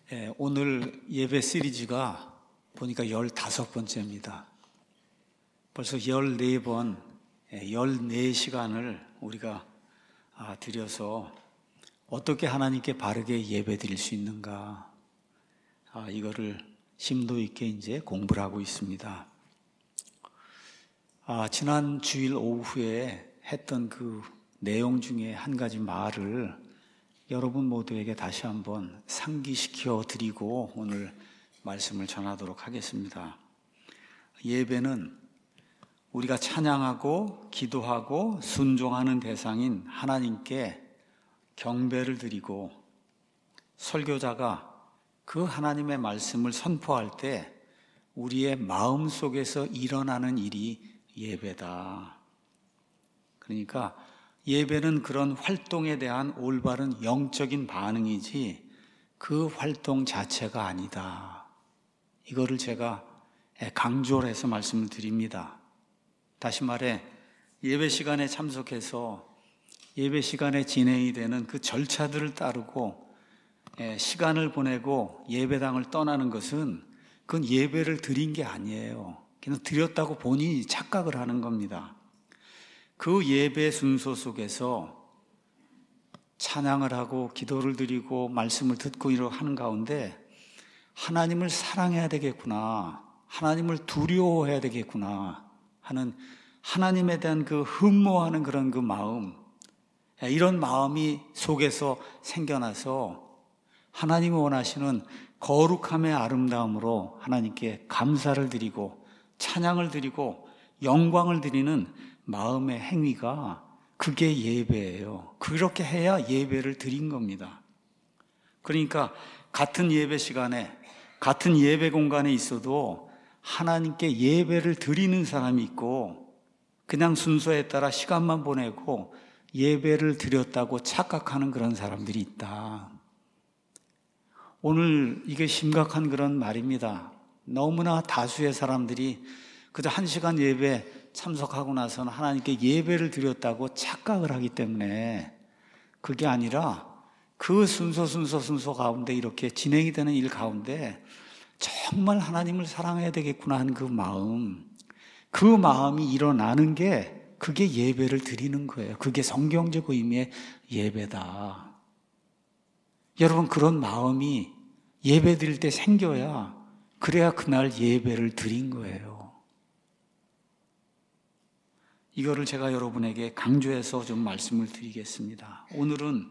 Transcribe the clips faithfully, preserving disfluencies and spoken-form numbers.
예, 오늘 예배 시리즈가 보니까 열다섯 번째입니다. 벌써 열네 번, 열네 시간을 우리가 드려서 어떻게 하나님께 바르게 예배 드릴 수 있는가, 아, 이거를 심도 있게 이제 공부를 하고 있습니다. 아, 지난 주일 오후에 했던 그 내용 중에 한 가지 말을 여러분 모두에게 다시 한번 상기시켜 드리고 오늘 말씀을 전하도록 하겠습니다. 예배는 우리가 찬양하고 기도하고 순종하는 대상인 하나님께 경배를 드리고, 설교자가 그 하나님의 말씀을 선포할 때 우리의 마음 속에서 일어나는 일이 예배다. 그러니까 예배는 그런 활동에 대한 올바른 영적인 반응이지 그 활동 자체가 아니다. 이거를 제가 강조를 해서 말씀을 드립니다. 다시 말해, 예배 시간에 참석해서 예배 시간에 진행이 되는 그 절차들을 따르고 시간을 보내고 예배당을 떠나는 것은 그건 예배를 드린 게 아니에요. 그냥 드렸다고 본인이 착각을 하는 겁니다. 그 예배 순서 속에서 찬양을 하고 기도를 드리고 말씀을 듣고 이러고 하는 가운데 하나님을 사랑해야 되겠구나, 하나님을 두려워해야 되겠구나 하는 하나님에 대한 그 흠모하는 그런 그 마음, 이런 마음이 속에서 생겨나서 하나님이 원하시는 거룩함의 아름다움으로 하나님께 감사를 드리고 찬양을 드리고 영광을 드리는 마음의 행위가, 그게 예배예요. 그렇게 해야 예배를 드린 겁니다. 그러니까 같은 예배 시간에 같은 예배 공간에 있어도 하나님께 예배를 드리는 사람이 있고, 그냥 순서에 따라 시간만 보내고 예배를 드렸다고 착각하는 그런 사람들이 있다. 오늘 이게 심각한 그런 말입니다. 너무나 다수의 사람들이 그저 한 시간 예배 참석하고 나서는 하나님께 예배를 드렸다고 착각을 하기 때문에, 그게 아니라 그 순서 순서 순서 가운데 이렇게 진행이 되는 일 가운데 정말 하나님을 사랑해야 되겠구나 하는 그 마음, 그 마음이 일어나는 게 그게 예배를 드리는 거예요. 그게 성경적 의미의 예배다. 여러분, 그런 마음이 예배 드릴 때 생겨야, 그래야 그날 예배를 드린 거예요. 이거를 제가 여러분에게 강조해서 좀 말씀을 드리겠습니다. 오늘은,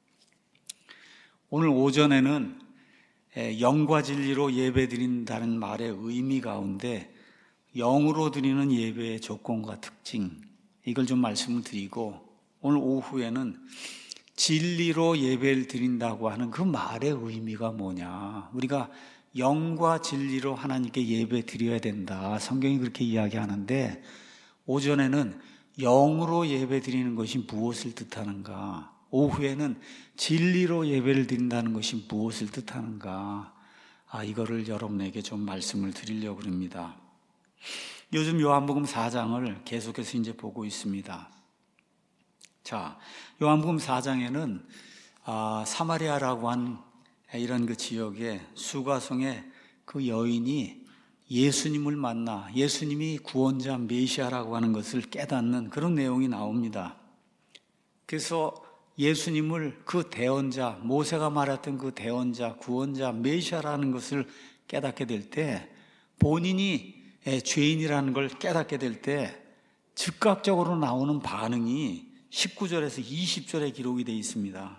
오늘 오전에는 영과 진리로 예배 드린다는 말의 의미 가운데 영으로 드리는 예배의 조건과 특징, 이걸 좀 말씀을 드리고, 오늘 오후에는 진리로 예배를 드린다고 하는 그 말의 의미가 뭐냐, 우리가 영과 진리로 하나님께 예배 드려야 된다, 성경이 그렇게 이야기하는데, 오전에는 영으로 예배 드리는 것이 무엇을 뜻하는가, 오후에는 진리로 예배를 드린다는 것이 무엇을 뜻하는가, 아, 이거를 여러분에게 좀 말씀을 드리려고 합니다. 요즘 요한복음 사 장을 계속해서 이제 보고 있습니다. 자, 요한복음 사 장에는 아, 사마리아라고 한 이런 그 지역에 수가성의 그 여인이 예수님을 만나 예수님이 구원자 메시아라고 하는 것을 깨닫는 그런 내용이 나옵니다. 그래서 예수님을 그 대언자, 모세가 말했던 그 대언자, 구원자, 메시아라는 것을 깨닫게 될 때, 본인이 죄인이라는 걸 깨닫게 될 때 즉각적으로 나오는 반응이 십구 절에서 이십 절에 기록이 되어 있습니다.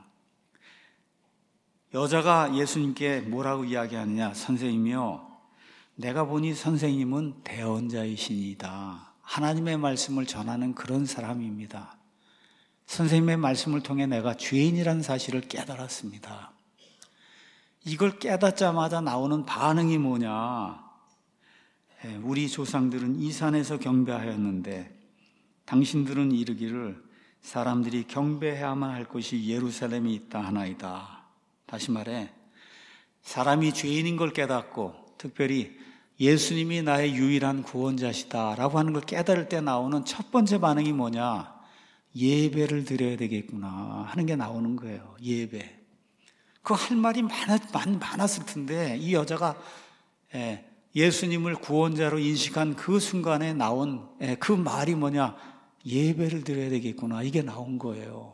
여자가 예수님께 뭐라고 이야기하느냐, 선생님이요, 내가 보니 선생님은 대언자이시니다. 하나님의 말씀을 전하는 그런 사람입니다. 선생님의 말씀을 통해 내가 죄인이라는 사실을 깨달았습니다. 이걸 깨닫자마자 나오는 반응이 뭐냐, 우리 조상들은 이 산에서 경배하였는데 당신들은 이르기를 사람들이 경배해야만 할 곳이 예루살렘에 있다 하나이다. 다시 말해, 사람이 죄인인 걸 깨닫고 특별히 예수님이 나의 유일한 구원자시다라고 하는 걸 깨달을 때 나오는 첫 번째 반응이 뭐냐, 예배를 드려야 되겠구나 하는 게 나오는 거예요. 예배. 그 할 말이 많았, 많았을 텐데 이 여자가 예수님을 구원자로 인식한 그 순간에 나온 그 말이 뭐냐? 예배를 드려야 되겠구나. 이게 나온 거예요.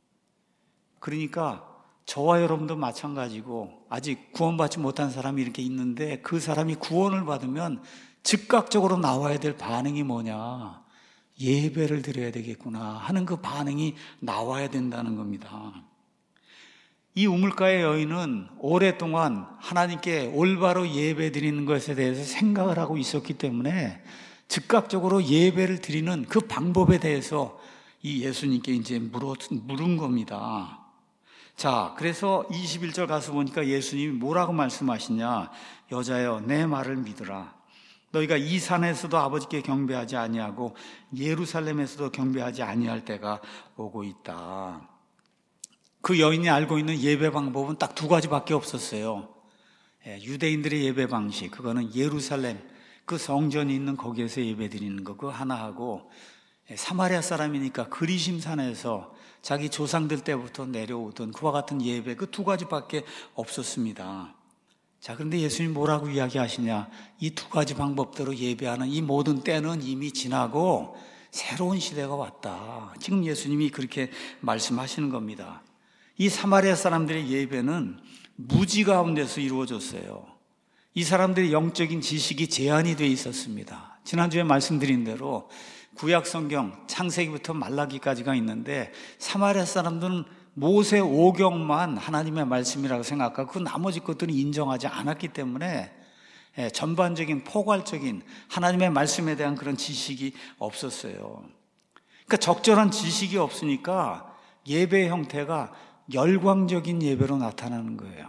그러니까 저와 여러분도 마찬가지고 아직 구원받지 못한 사람이 이렇게 있는데 그 사람이 구원을 받으면 즉각적으로 나와야 될 반응이 뭐냐? 예배를 드려야 되겠구나 하는 그 반응이 나와야 된다는 겁니다. 이 우물가의 여인은 오랫동안 하나님께 올바로 예배 드리는 것에 대해서 생각을 하고 있었기 때문에 즉각적으로 예배를 드리는 그 방법에 대해서 이 예수님께 이제 물어, 물은 겁니다. 자, 그래서 이십일 절 가서 보니까 예수님이 뭐라고 말씀하시냐? 여자여, 내 말을 믿으라. 너희가 이 산에서도 아버지께 경배하지 아니하고 예루살렘에서도 경배하지 아니할 때가 오고 있다. 그 여인이 알고 있는 예배 방법은 딱 두 가지밖에 없었어요. 유대인들의 예배 방식, 그거는 예루살렘, 그 성전이 있는 거기에서 예배 드리는 거, 그거 하나 하고, 사마리아 사람이니까 그리심산에서 자기 조상들 때부터 내려오던 그와 같은 예배, 그 두 가지밖에 없었습니다. 자, 그런데 예수님 뭐라고 이야기하시냐? 이 두 가지 방법대로 예배하는 이 모든 때는 이미 지나고 새로운 시대가 왔다. 지금 예수님이 그렇게 말씀하시는 겁니다. 이 사마리아 사람들의 예배는 무지 가운데서 이루어졌어요. 이 사람들의 영적인 지식이 제한이 되어 있었습니다. 지난주에 말씀드린 대로 구약 성경 창세기부터 말라기까지가 있는데 사마리아 사람들은 모세 오경만 하나님의 말씀이라고 생각하고 그 나머지 것들은 인정하지 않았기 때문에 전반적인 포괄적인 하나님의 말씀에 대한 그런 지식이 없었어요. 그러니까 적절한 지식이 없으니까 예배의 형태가 열광적인 예배로 나타나는 거예요.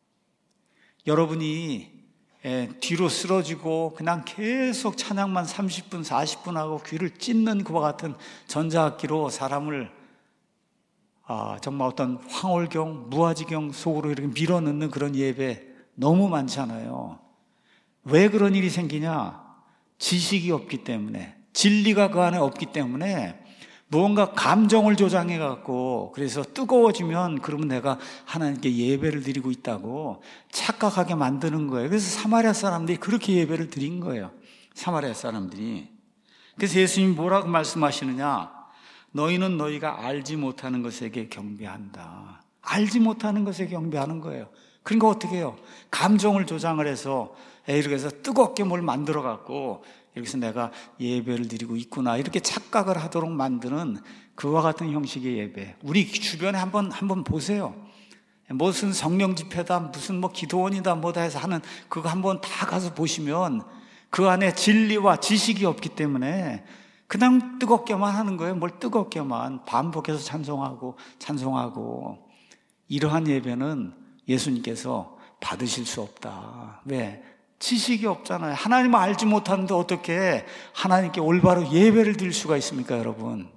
여러분이 뒤로 쓰러지고 그냥 계속 찬양만 삼십 분, 사십 분 하고 귀를 찢는 그와 같은 전자악기로 사람을 아, 정말 어떤 황홀경, 무아지경 속으로 이렇게 밀어넣는 그런 예배 너무 많잖아요. 왜 그런 일이 생기냐? 지식이 없기 때문에, 진리가 그 안에 없기 때문에 무언가 감정을 조장해 갖고 그래서 뜨거워지면 그러면 내가 하나님께 예배를 드리고 있다고 착각하게 만드는 거예요. 그래서 사마리아 사람들이 그렇게 예배를 드린 거예요. 사마리아 사람들이. 그래서 예수님이 뭐라고 말씀하시느냐? 너희는 너희가 알지 못하는 것에게 경배한다. 알지 못하는 것에 경배하는 거예요. 그러니까 어떻게 해요? 감정을 조장을 해서 이렇게 해서 뜨겁게 뭘 만들어 갖고 여기서 내가 예배를 드리고 있구나 이렇게 착각을 하도록 만드는 그와 같은 형식의 예배. 우리 주변에 한번 한번 보세요. 무슨 성령 집회다, 무슨 뭐 기도원이다, 뭐다 해서 하는 그거 한번 다 가서 보시면 그 안에 진리와 지식이 없기 때문에 그냥 뜨겁게만 하는 거예요. 뭘 뜨겁게만 반복해서 찬송하고 찬송하고. 이러한 예배는 예수님께서 받으실 수 없다. 왜? 지식이 없잖아요. 하나님을 알지 못하는데 어떻게 하나님께 올바로 예배를 드릴 수가 있습니까, 여러분?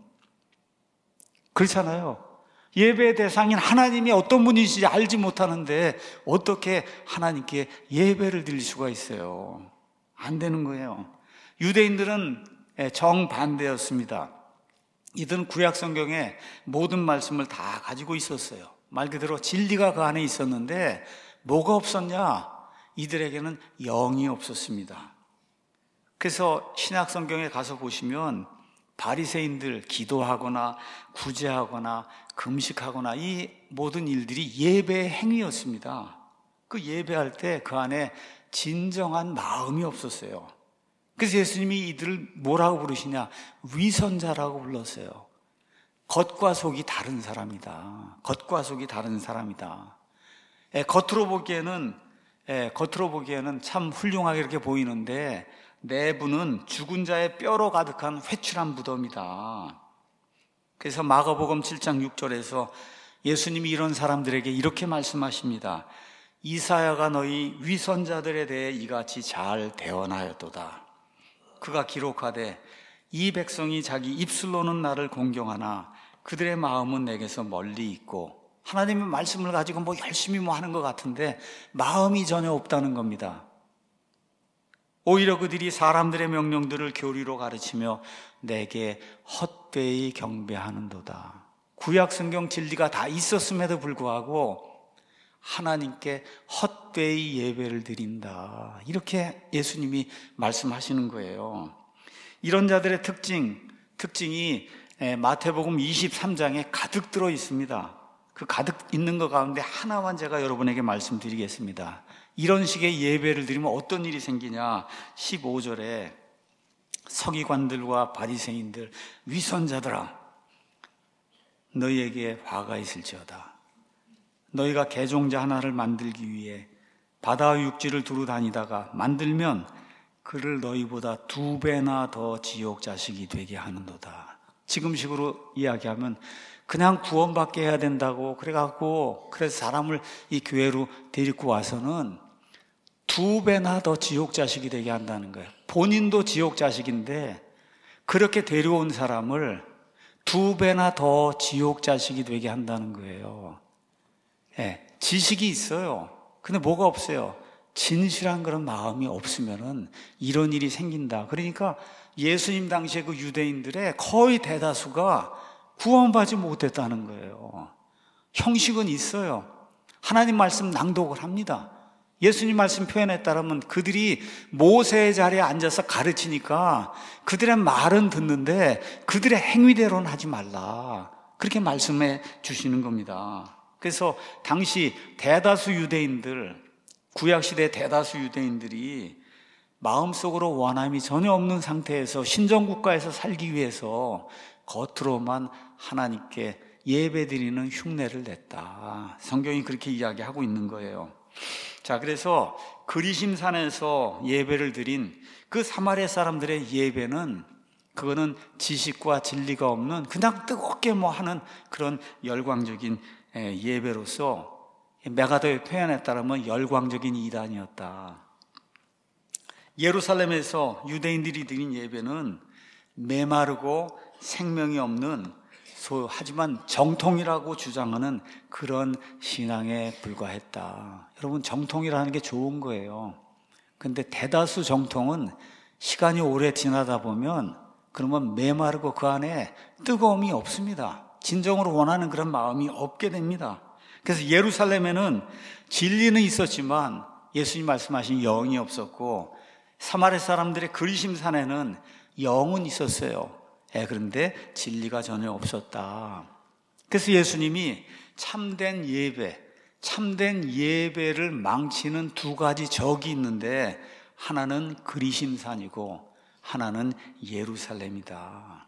그렇잖아요. 예배의 대상인 하나님이 어떤 분이신지 알지 못하는데 어떻게 하나님께 예배를 드릴 수가 있어요? 안 되는 거예요. 유대인들은 정반대였습니다. 이들은 구약 성경에 모든 말씀을 다 가지고 있었어요. 말 그대로 진리가 그 안에 있었는데 뭐가 없었냐? 이들에게는 영이 없었습니다. 그래서 신약 성경에 가서 보시면 바리새인들 기도하거나 구제하거나 금식하거나 이 모든 일들이 예배의 행위였습니다. 그 예배할 때 그 안에 진정한 마음이 없었어요. 그래서 예수님이 이들을 뭐라고 부르시냐? 위선자라고 불렀어요. 겉과 속이 다른 사람이다. 겉과 속이 다른 사람이다. 예, 겉으로 보기에는 예, 겉으로 보기에는 참 훌륭하게 이렇게 보이는데 내부는 죽은 자의 뼈로 가득한 회출한 무덤이다. 그래서 마가복음 칠 장 육 절에서 예수님이 이런 사람들에게 이렇게 말씀하십니다. 이사야가 너희 위선자들에 대해 이같이 잘 대언하였도다. 그가 기록하되 이 백성이 자기 입술로는 나를 공경하나 그들의 마음은 내게서 멀리 있고. 하나님의 말씀을 가지고 뭐 열심히 뭐 하는 것 같은데 마음이 전혀 없다는 겁니다. 오히려 그들이 사람들의 명령들을 교리로 가르치며 내게 헛되이 경배하는도다. 구약 성경 진리가 다 있었음에도 불구하고 하나님께 헛되이 예배를 드린다. 이렇게 예수님이 말씀하시는 거예요. 이런 자들의 특징, 특징이 마태복음 이십삼 장에 가득 들어 있습니다. 그 가득 있는 것 가운데 하나만 제가 여러분에게 말씀드리겠습니다. 이런 식의 예배를 드리면 어떤 일이 생기냐? 십오 절에 서기관들과 바리새인들, 위선자들아, 너희에게 화가 있을지어다. 너희가 개종자 하나를 만들기 위해 바다와 육지를 두루 다니다가 만들면 그를 너희보다 두 배나 더 지옥 자식이 되게 하는도다. 지금식으로 이야기하면 그냥 구원받게 해야 된다고 그래갖고 그래서 사람을 이 교회로 데리고 와서는 두 배나 더 지옥 자식이 되게 한다는 거예요. 본인도 지옥 자식인데 그렇게 데려온 사람을 두 배나 더 지옥 자식이 되게 한다는 거예요. 예, 지식이 있어요. 근데 뭐가 없어요? 진실한 그런 마음이 없으면은 이런 일이 생긴다. 그러니까 예수님 당시에 그 유대인들의 거의 대다수가 구원받지 못했다는 거예요. 형식은 있어요. 하나님 말씀 낭독을 합니다. 예수님 말씀 표현에 따르면 그들이 모세의 자리에 앉아서 가르치니까 그들의 말은 듣는데 그들의 행위대로는 하지 말라. 그렇게 말씀해 주시는 겁니다. 그래서 당시 대다수 유대인들, 구약시대 대다수 유대인들이 마음속으로 원함이 전혀 없는 상태에서 신정국가에서 살기 위해서 겉으로만 하나님께 예배드리는 흉내를 냈다. 성경이 그렇게 이야기하고 있는 거예요. 자, 그래서 그리심산에서 예배를 드린 그 사마리아 사람들의 예배는 그거는 지식과 진리가 없는 그냥 뜨겁게 뭐 하는 그런 열광적인 예배로서 메가더의 표현에 따르면 열광적인 이단이었다. 예루살렘에서 유대인들이 드린 예배는 메마르고 생명이 없는 소, 하지만 정통이라고 주장하는 그런 신앙에 불과했다. 여러분, 정통이라는 게 좋은 거예요. 근데 대다수 정통은 시간이 오래 지나다 보면 그러면 메마르고 그 안에 뜨거움이 없습니다. 진정으로 원하는 그런 마음이 없게 됩니다. 그래서 예루살렘에는 진리는 있었지만 예수님 말씀하신 영이 없었고 사마리아 사람들의 그리심산에는 영은 있었어요. 예, 그런데 진리가 전혀 없었다. 그래서 예수님이 참된 예배, 참된 예배를 망치는 두 가지 적이 있는데 하나는 그리심산이고 하나는 예루살렘이다.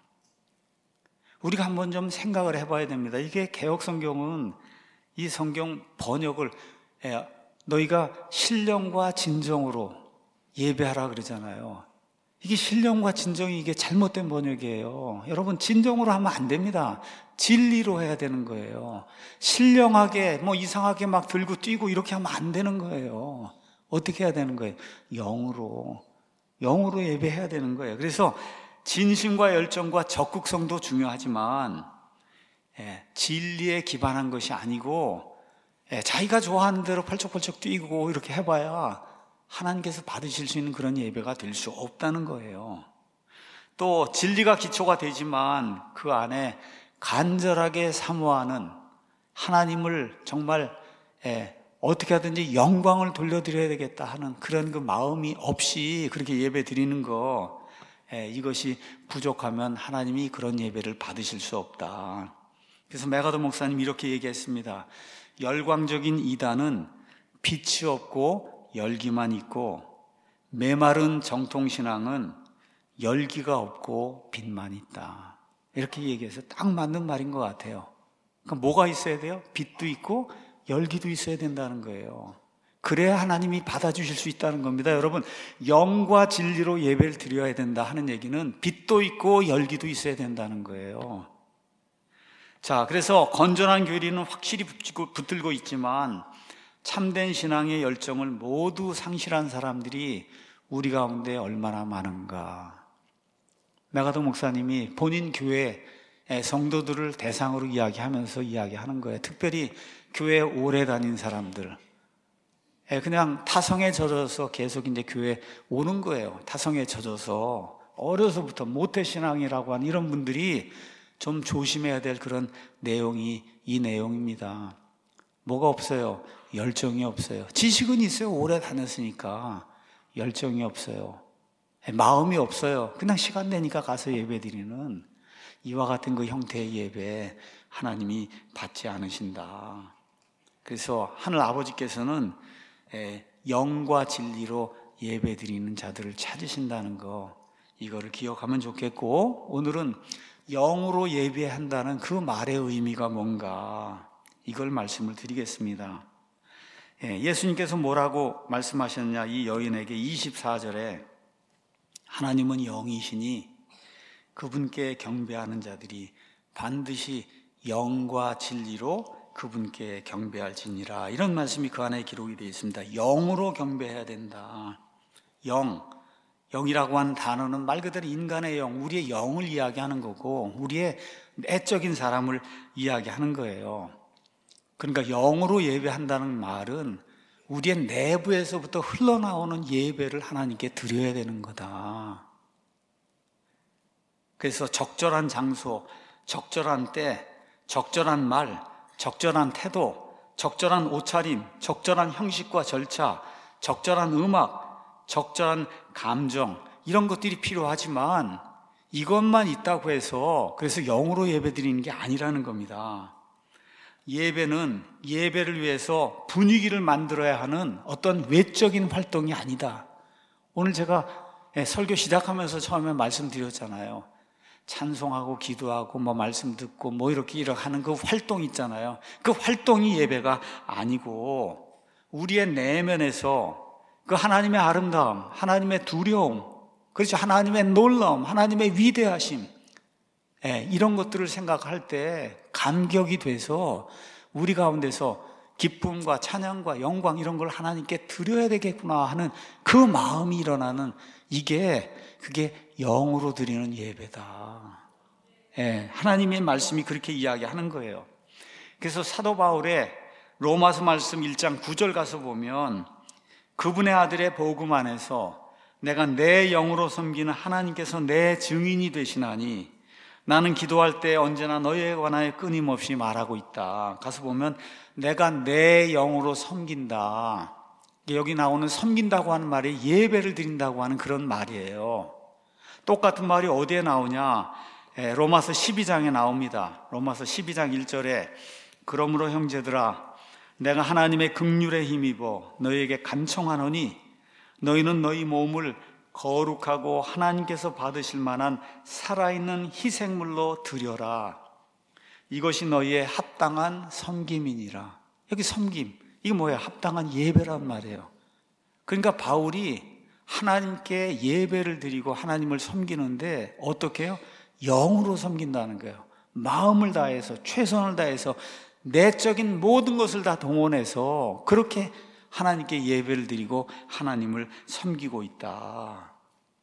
우리가 한번 좀 생각을 해봐야 됩니다. 이게 개역성경은 이 성경 번역을 예, 너희가 신령과 진정으로 예배하라 그러잖아요. 이게 신령과 진정이 이게 잘못된 번역이에요. 여러분, 진정으로 하면 안 됩니다. 진리로 해야 되는 거예요. 신령하게 뭐 이상하게 막 들고 뛰고 이렇게 하면 안 되는 거예요. 어떻게 해야 되는 거예요? 영으로 영으로 예배해야 되는 거예요. 그래서 진심과 열정과 적극성도 중요하지만 예, 진리에 기반한 것이 아니고 예, 자기가 좋아하는 대로 펄쩍펄쩍 뛰고 이렇게 해봐야 하나님께서 받으실 수 있는 그런 예배가 될 수 없다는 거예요. 또 진리가 기초가 되지만 그 안에 간절하게 사모하는 하나님을 정말 예, 어떻게 하든지 영광을 돌려드려야 되겠다 하는 그런 그 마음이 없이 그렇게 예배 드리는 거 예, 이것이 부족하면 하나님이 그런 예배를 받으실 수 없다. 그래서 메가더 목사님이 이렇게 얘기했습니다. 열광적인 이단은 빛이 없고 열기만 있고 메마른 정통신앙은 열기가 없고 빛만 있다. 이렇게 얘기해서 딱 맞는 말인 것 같아요. 그러니까 뭐가 있어야 돼요? 빛도 있고 열기도 있어야 된다는 거예요. 그래야 하나님이 받아주실 수 있다는 겁니다. 여러분, 영과 진리로 예배를 드려야 된다 하는 얘기는 빛도 있고 열기도 있어야 된다는 거예요. 자, 그래서 건전한 교리는 확실히 붙이고, 붙들고 있지만 참된 신앙의 열정을 모두 상실한 사람들이 우리 가운데 얼마나 많은가. 메가더 목사님이 본인 교회 성도들을 대상으로 이야기하면서 이야기하는 거예요. 특별히 교회에 오래 다닌 사람들, 그냥 타성에 젖어서 계속 이제 교회에 오는 거예요. 타성에 젖어서 어려서부터 모태신앙이라고 하는 이런 분들이 좀 조심해야 될 그런 내용이 이 내용입니다. 뭐가 없어요? 열정이 없어요. 지식은 있어요. 오래 다녔으니까. 열정이 없어요. 마음이 없어요. 그냥 시간 내니까 가서 예배드리는 이와 같은 그 형태의 예배 하나님이 받지 않으신다. 그래서 하늘 아버지께서는 영과 진리로 예배드리는 자들을 찾으신다는 거, 이거를 기억하면 좋겠고, 오늘은 영으로 예배한다는 그 말의 의미가 뭔가, 이걸 말씀을 드리겠습니다. 예수님께서 뭐라고 말씀하셨냐, 이 여인에게 이십사 절에 하나님은 영이시니 그분께 경배하는 자들이 반드시 영과 진리로 그분께 경배할지니라, 이런 말씀이 그 안에 기록이 되어 있습니다. 영으로 경배해야 된다. 영, 영이라고 하는 단어는 말 그대로 인간의 영, 우리의 영을 이야기하는 거고, 우리의 내적인 사람을 이야기하는 거예요. 그러니까 영으로 예배한다는 말은 우리의 내부에서부터 흘러나오는 예배를 하나님께 드려야 되는 거다. 그래서 적절한 장소, 적절한 때, 적절한 말, 적절한 태도, 적절한 옷차림, 적절한 형식과 절차, 적절한 음악, 적절한 감정, 이런 것들이 필요하지만 이것만 있다고 해서 그래서 영으로 예배드리는 게 아니라는 겁니다. 예배는 예배를 위해서 분위기를 만들어야 하는 어떤 외적인 활동이 아니다. 오늘 제가 설교 시작하면서 처음에 말씀드렸잖아요. 찬송하고 기도하고 뭐 말씀 듣고 뭐 이렇게 이렇게 하는 그 활동 있잖아요. 그 활동이 예배가 아니고 우리의 내면에서 그 하나님의 아름다움, 하나님의 두려움, 그렇죠, 하나님의 놀라움, 하나님의 위대하심, 예, 이런 것들을 생각할 때 감격이 돼서 우리 가운데서 기쁨과 찬양과 영광 이런 걸 하나님께 드려야 되겠구나 하는 그 마음이 일어나는, 이게 그게 영으로 드리는 예배다. 예, 하나님의 말씀이 그렇게 이야기하는 거예요. 그래서 사도 바울의 로마서 말씀 일 장 구 절 가서 보면 그분의 아들의 복음 안에서 내가 내 영으로 섬기는 하나님께서 내 증인이 되시나니 나는 기도할 때 언제나 너희에 관하여 끊임없이 말하고 있다. 가서 보면 내가 내 영으로 섬긴다. 여기 나오는 섬긴다고 하는 말이 예배를 드린다고 하는 그런 말이에요. 똑같은 말이 어디에 나오냐? 로마서 십이 장에 나옵니다. 로마서 십이 장 일 절에 그러므로 형제들아 내가 하나님의 긍휼에 힘입어 너희에게 간청하노니 너희는 너희 몸을 거룩하고 하나님께서 받으실 만한 살아있는 희생물로 드려라. 이것이 너희의 합당한 섬김이니라. 여기 섬김, 이게 뭐예요? 합당한 예배란 말이에요. 그러니까 바울이 하나님께 예배를 드리고 하나님을 섬기는데 어떻게 해요? 영으로 섬긴다는 거예요. 마음을 다해서, 최선을 다해서, 내적인 모든 것을 다 동원해서 그렇게 하나님께 예배를 드리고 하나님을 섬기고 있다.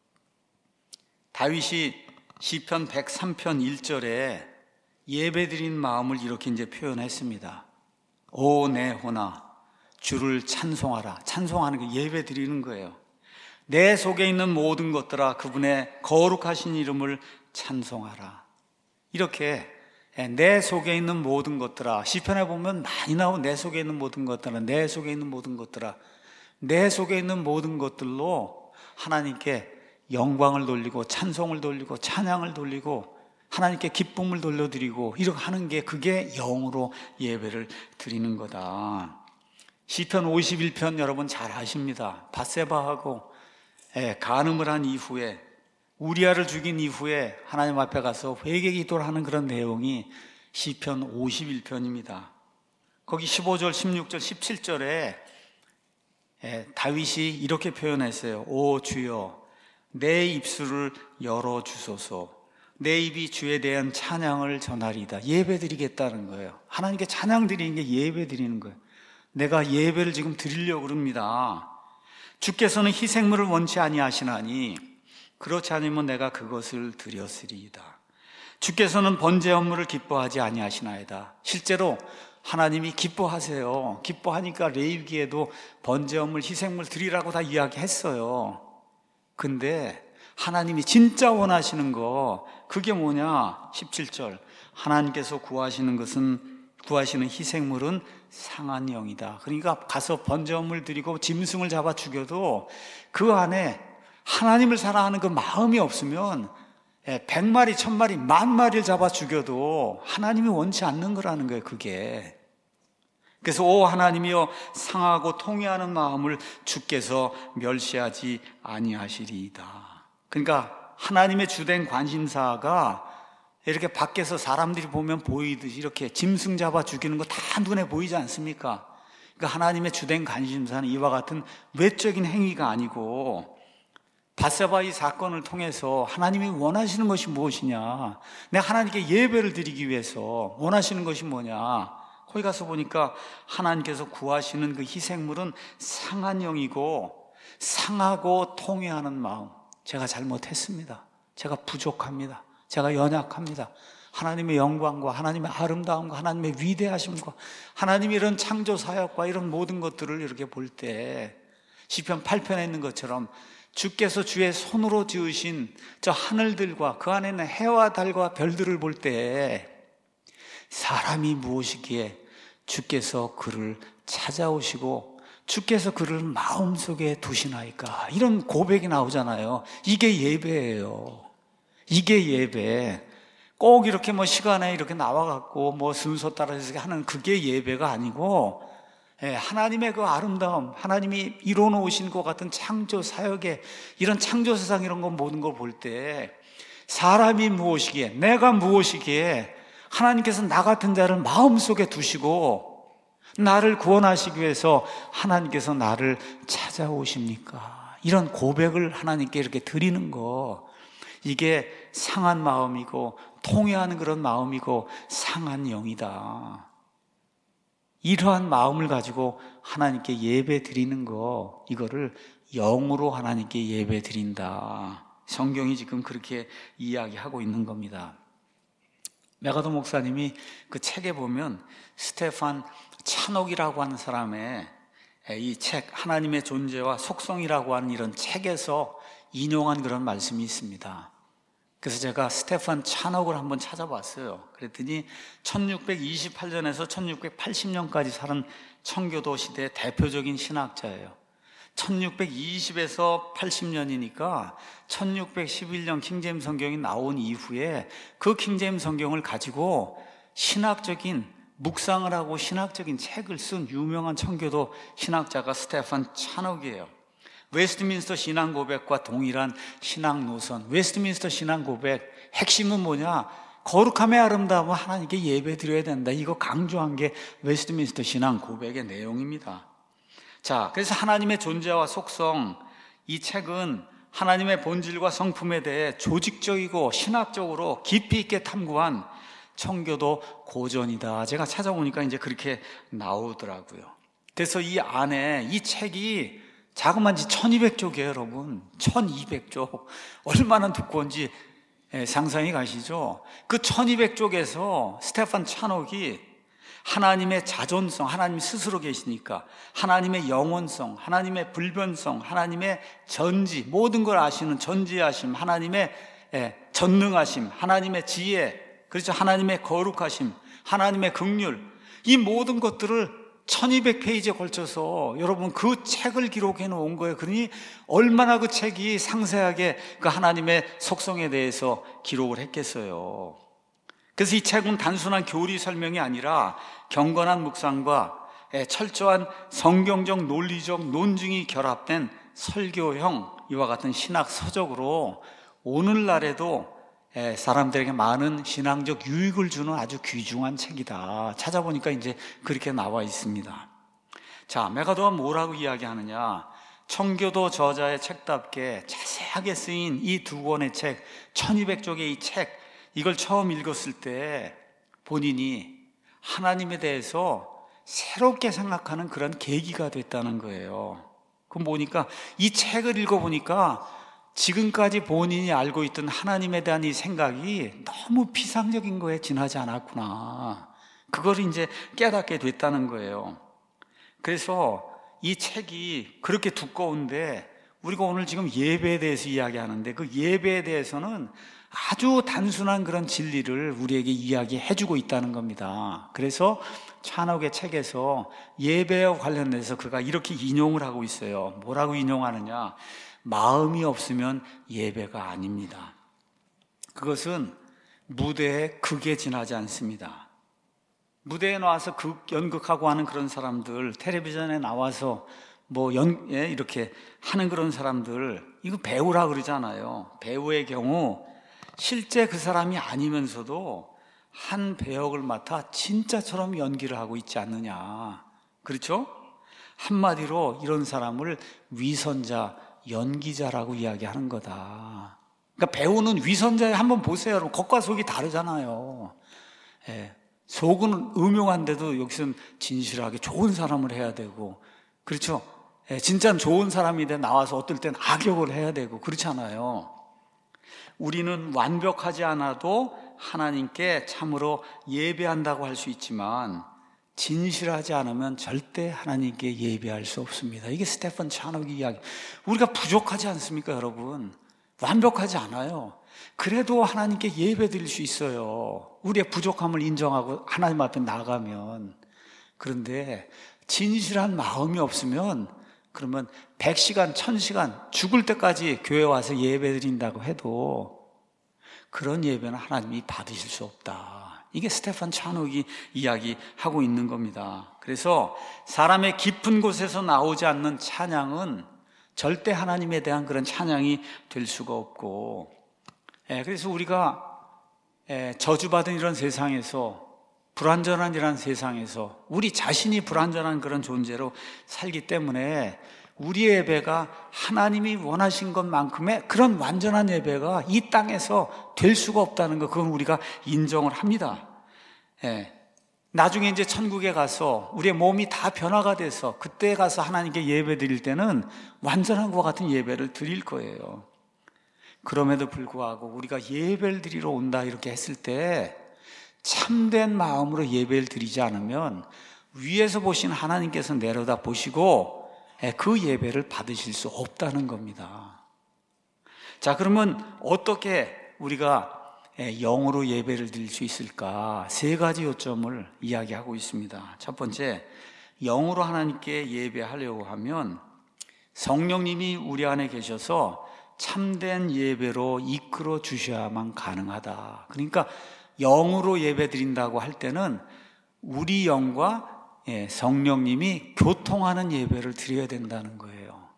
다윗이 시편 백삼 편 일 절에 예배드린 마음을 이렇게 이제 표현했습니다. 오 내 혼아 주를 찬송하라. 찬송하는 게 예배 드리는 거예요. 내 속에 있는 모든 것들아 그분의 거룩하신 이름을 찬송하라. 이렇게 내 속에 있는 모든 것들아, 시편에 보면 많이 나온 내 속에 있는 모든 것들아, 내 속에 있는 모든 것들아, 내 속에 있는 모든 것들로 하나님께 영광을 돌리고 찬송을 돌리고 찬양을 돌리고 하나님께 기쁨을 돌려드리고 이렇게 하는 게, 그게 영으로 예배를 드리는 거다. 시편 오십일 편 여러분 잘 아십니다. 밧세바하고 간음을 한 이후에, 우리아를 죽인 이후에 하나님 앞에 가서 회개 기도를 하는 그런 내용이 시편 오십일 편입니다. 거기 십오 절, 십육 절, 십칠 절에 다윗이 이렇게 표현했어요. 오 주여 내 입술을 열어주소서. 내 입이 주에 대한 찬양을 전하리이다. 예배 드리겠다는 거예요. 하나님께 찬양 드리는 게 예배 드리는 거예요. 내가 예배를 지금 드리려고 그럽니다. 주께서는 희생물을 원치 아니하시나니 그렇지 않으면 내가 그것을 드렸으리이다. 주께서는 번제 헌물을 기뻐하지 아니하시나이다. 실제로 하나님이 기뻐하세요. 기뻐하니까 레위기에도 번제 헌물, 희생물 드리라고 다 이야기했어요. 근데 하나님이 진짜 원하시는 거, 그게 뭐냐? 십칠 절 하나님께서 구하시는 것은, 구하시는 희생물은 상한 영이다. 그러니까 가서 번제물을 드리고 짐승을 잡아 죽여도 그 안에 하나님을 사랑하는 그 마음이 없으면 백마리, 천마리, 만마리를 잡아 죽여도 하나님이 원치 않는 거라는 거예요, 그게. 그래서 오 하나님이여 상하고 통회하는 마음을 주께서 멸시하지 아니하시리이다. 그러니까 하나님의 주된 관심사가 이렇게 밖에서 사람들이 보면 보이듯이 이렇게 짐승 잡아 죽이는 거 다 눈에 보이지 않습니까? 그러니까 하나님의 주된 관심사는 이와 같은 외적인 행위가 아니고 밧세바 이 사건을 통해서 하나님이 원하시는 것이 무엇이냐, 내가 하나님께 예배를 드리기 위해서 원하시는 것이 뭐냐, 거기 가서 보니까 하나님께서 구하시는 그 희생물은 상한 영이고 상하고 통회하는 마음. 제가 잘못했습니다. 제가 부족합니다. 제가 연약합니다. 하나님의 영광과 하나님의 아름다움과 하나님의 위대하심과 하나님의 이런 창조 사역과 이런 모든 것들을 이렇게 볼 때 시편 팔 편에 있는 것처럼 주께서 주의 손으로 지으신 저 하늘들과 그 안에 있는 해와 달과 별들을 볼 때 사람이 무엇이기에 주께서 그를 찾아오시고 주께서 그를 마음속에 두시나이까, 이런 고백이 나오잖아요. 이게 예배예요. 이게 예배. 꼭 이렇게 뭐 시간에 이렇게 나와갖고 뭐 순서 따라서 하는 그게 예배가 아니고, 예, 하나님의 그 아름다움, 하나님이 이뤄놓으신 것 같은 창조 사역에 이런 창조 세상 이런 거 모든 걸 볼 때 사람이 무엇이기에, 내가 무엇이기에 하나님께서 나 같은 자를 마음속에 두시고 나를 구원하시기 위해서 하나님께서 나를 찾아오십니까? 이런 고백을 하나님께 이렇게 드리는 거, 이게 상한 마음이고 통회하는 그런 마음이고 상한 영이다. 이러한 마음을 가지고 하나님께 예배 드리는 거, 이거를 영으로 하나님께 예배 드린다. 성경이 지금 그렇게 이야기하고 있는 겁니다. 메가도 목사님이 그 책에 보면 스테판 차녹이라고 하는 사람의 이 책, 하나님의 존재와 속성이라고 하는 이런 책에서 인용한 그런 말씀이 있습니다. 그래서 제가 스테판 차녹을 한번 찾아봤어요. 그랬더니 천육백이십팔 년에서 천육백팔십 년까지 살은 청교도 시대의 대표적인 신학자예요. 천육백이십에서 팔십 년이니까 천육백십일 년 킹제임스 성경이 나온 이후에 그 킹제임스 성경을 가지고 신학적인 묵상을 하고 신학적인 책을 쓴 유명한 청교도 신학자가 스테판 차녹이에요. 웨스트민스터 신앙 고백과 동일한 신앙 노선, 웨스트민스터 신앙 고백 핵심은 뭐냐? 거룩함의 아름다움은 하나님께 예배 드려야 된다. 이거 강조한 게 웨스트민스터 신앙 고백의 내용입니다. 자, 그래서 하나님의 존재와 속성, 이 책은 하나님의 본질과 성품에 대해 조직적이고 신학적으로 깊이 있게 탐구한 청교도 고전이다. 제가 찾아보니까 이제 그렇게 나오더라고요. 그래서 이 안에 이 책이 자그만지 천이백 쪽이에요, 여러분. 천이백 쪽. 얼마나 두꺼운지 상상이 가시죠? 그 천이백 쪽에서 스테판 차녹이 하나님의 자존성, 하나님 스스로 계시니까 하나님의 영원성, 하나님의 불변성, 하나님의 전지, 모든 걸 아시는 전지하심, 하나님의 전능하심, 하나님의 지혜, 그렇죠? 하나님의 거룩하심, 하나님의 긍휼, 이 모든 것들을 천이백 페이지에 걸쳐서 여러분 그 책을 기록해 놓은 거예요. 그러니 얼마나 그 책이 상세하게 그 하나님의 속성에 대해서 기록을 했겠어요. 그래서 이 책은 단순한 교리 설명이 아니라 경건한 묵상과 철저한 성경적 논리적 논증이 결합된 설교형 이와 같은 신학 서적으로 오늘날에도 사람들에게 많은 신앙적 유익을 주는 아주 귀중한 책이다. 찾아보니까 이제 그렇게 나와 있습니다. 자, 메가도가 뭐라고 이야기하느냐? 청교도 저자의 책답게 자세하게 쓰인 이 두 권의 책, 천이백 쪽의 이 책, 이걸 처음 읽었을 때 본인이 하나님에 대해서 새롭게 생각하는 그런 계기가 됐다는 거예요. 그럼 보니까 이 책을 읽어보니까 지금까지 본인이 알고 있던 하나님에 대한 이 생각이 너무 피상적인 거에 지나지 않았구나. 그걸 이제 깨닫게 됐다는 거예요. 그래서 이 책이 그렇게 두꺼운데 우리가 오늘 지금 예배에 대해서 이야기하는데 그 예배에 대해서는 아주 단순한 그런 진리를 우리에게 이야기해주고 있다는 겁니다. 그래서 찬옥의 책에서 예배와 관련해서 그가 이렇게 인용을 하고 있어요. 뭐라고 인용하느냐? 마음이 없으면 예배가 아닙니다. 그것은 무대에 극에 지나지 않습니다. 무대에 나와서 극 연극하고 하는 그런 사람들, 텔레비전에 나와서 뭐 연, 예, 이렇게 하는 그런 사람들, 이거 배우라 그러잖아요. 배우의 경우 실제 그 사람이 아니면서도 한 배역을 맡아 진짜처럼 연기를 하고 있지 않느냐. 그렇죠? 한마디로 이런 사람을 위선자, 연기자라고 이야기하는 거다. 그러니까 배우는 위선자에 한번 보세요. 여러분, 겉과 속이 다르잖아요. 예, 속은 음흉한데도 여기서는 진실하게 좋은 사람을 해야 되고, 그렇죠? 예, 진짜는 좋은 사람인데 나와서 어떨 땐 악역을 해야 되고, 그렇잖아요. 우리는 완벽하지 않아도 하나님께 참으로 예배한다고 할 수 있지만 진실하지 않으면 절대 하나님께 예배할 수 없습니다. 이게 스테판 찬옥의 이야기. 우리가 부족하지 않습니까, 여러분? 완벽하지 않아요. 그래도 하나님께 예배 드릴 수 있어요. 우리의 부족함을 인정하고 하나님 앞에 나가면. 그런데 진실한 마음이 없으면 그러면 백 시간, 천 시간 죽을 때까지 교회 와서 예배 드린다고 해도 그런 예배는 하나님이 받으실 수 없다. 이게 스테판 찬옥이 이야기하고 있는 겁니다. 그래서 사람의 깊은 곳에서 나오지 않는 찬양은 절대 하나님에 대한 그런 찬양이 될 수가 없고, 예, 그래서 우리가 예, 저주받은 이런 세상에서, 불완전한 이런 세상에서 우리 자신이 불완전한 그런 존재로 살기 때문에 우리의 예배가 하나님이 원하신 것만큼의 그런 완전한 예배가 이 땅에서 될 수가 없다는 것, 그건 우리가 인정을 합니다. 예. 나중에 이제 천국에 가서 우리의 몸이 다 변화가 돼서 그때 가서 하나님께 예배 드릴 때는 완전한 것과 같은 예배를 드릴 거예요. 그럼에도 불구하고 우리가 예배를 드리러 온다 이렇게 했을 때 참된 마음으로 예배를 드리지 않으면 위에서 보신 하나님께서 내려다 보시고 그 예배를 받으실 수 없다는 겁니다. 자, 그러면 어떻게 우리가 영으로 예배를 드릴 수 있을까? 세 가지 요점을 이야기하고 있습니다. 첫 번째, 영으로 하나님께 예배하려고 하면 성령님이 우리 안에 계셔서 참된 예배로 이끌어 주셔야만 가능하다. 그러니까 영으로 예배 드린다고 할 때는 우리 영과 성령님이 교통하는 예배를 드려야 된다는 거예요.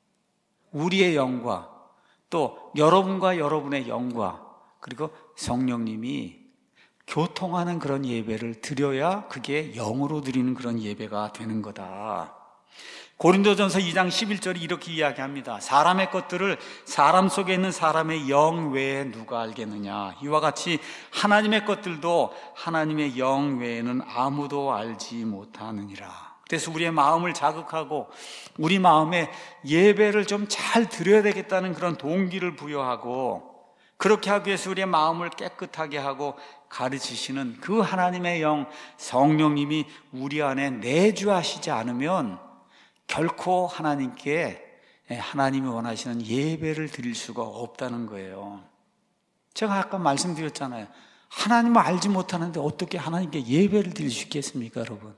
우리의 영과 또 여러분과 여러분의 영과 그리고 성령님이 교통하는 그런 예배를 드려야 그게 영으로 드리는 그런 예배가 되는 거다. 고린도전서 이 장 십일 절이 이렇게 이야기합니다. 사람의 것들을 사람 속에 있는 사람의 영 외에 누가 알겠느냐. 이와 같이 하나님의 것들도 하나님의 영 외에는 아무도 알지 못하느니라. 그래서 우리의 마음을 자극하고 우리 마음에 예배를 좀 잘 드려야 되겠다는 그런 동기를 부여하고, 그렇게 하기 위해서 우리의 마음을 깨끗하게 하고 가르치시는 그 하나님의 영 성령님이 우리 안에 내주하시지 않으면 결코 하나님께 하나님이 원하시는 예배를 드릴 수가 없다는 거예요. 제가 아까 말씀드렸잖아요. 하나님을 알지 못하는데 어떻게 하나님께 예배를 드릴 수 있겠습니까, 여러분?